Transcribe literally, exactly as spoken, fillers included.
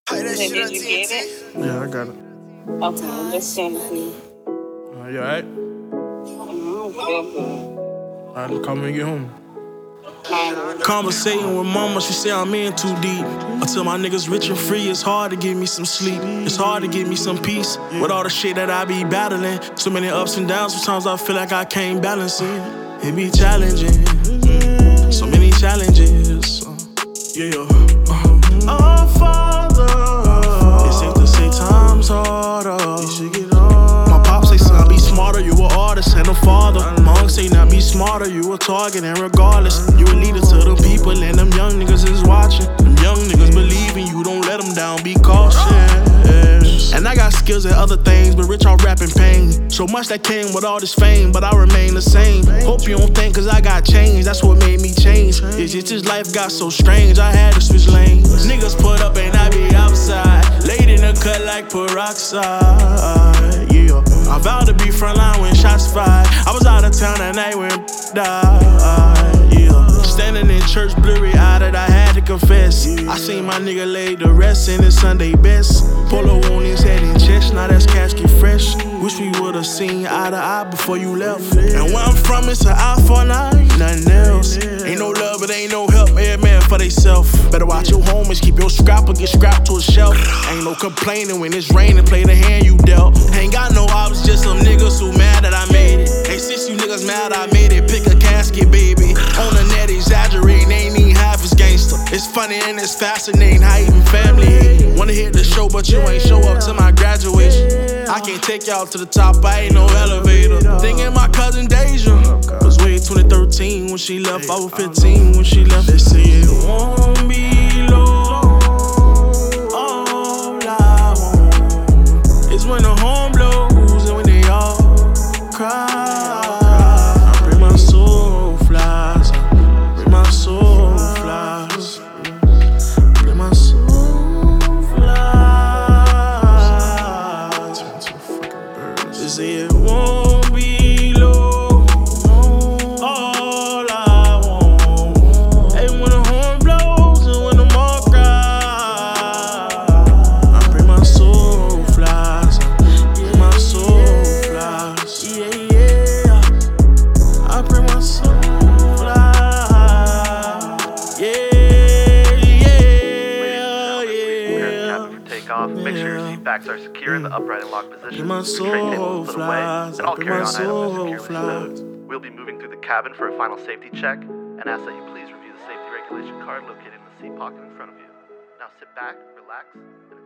Hey, that Then shit on did you get it? T N T? Yeah, I got it. Okay, I'm just sending it to you. Uh, you alright? Mm, feel good. Alright, call me when you get home. Fine. Conversating with mama, she say I'm in too deep. Until my niggas rich and free, it's hard to give me some sleep. It's hard to give me some peace with all the shit that I be battling. So many ups and downs, sometimes I feel like I can't balance it. It be challenging, mm, so many challenges. Uh, yeah, uh, oh Father, it's safe to say times harder. My pop say son, be smarter, you an artist and a father. My uncle say now be smarter, you a target, and regardless, you a leader to them people, and them young niggas is watching. Them young niggas believe in you, don't let them down, be cautious. And I got skills at other things, but rich off rapping pain. So much that came with all this fame, but I remain the same. Hope you don't think, cause I got changed, that's what made me change. It's just this life got so strange, I had to switch lanes. Niggas put up and I be outside, laid in the cut like peroxide. Yeah, I vowed to be frontline when shots fired. I was out of town that night when died. Yeah, standing in church blurry eyed, I had to confess. I seen my nigga lay to rest in his Sunday best. Polo on his head and chest, now that's casket fresh. Wish we would've seen eye to eye before you left. And where I'm from, it's an eye for an eye, nothing else. Ain't no love, it ain't no help, every man for theyself. Better watch your homies, keep your scrap or get scrapped to a shelf. Ain't no complaining when it's raining, play the hand you dealt. Ain't got no ops, just some niggas who mad that I made it. Hey, since you niggas mad I made it, pick a casket, baby. On the net, exaggerating, ain't even half as gangster. It's funny and it's fascinating how even family hate. Wanna hit the show, but you ain't show up to my graduation. I can't take y'all to the top, I ain't no elevator. Thinking my cousin Deja was way twenty thirteen when she left, I was fifteen when she left. They say it won't be long. All I want is when the horn blows and when they all cry. I pray my soul flies, I pray my soul flies, I pray my soul flies. They say it won't be long. All I want, and when the horn blows and when the all cry, I pray my soul flies, I pray my soul flies. Yeah, yeah, I pray my soul flies. Yeah, yeah, yeah. For takeoff. Make sure your seat backs are secure in the upright and locked position. My Your tray soul table is put away, flies. and all My carry-on items are soul securely flies. stowed. We'll be moving through the cabin for a final safety check, and ask that you please review the safety regulation card located in the seat pocket in front of you. Now sit back, relax, and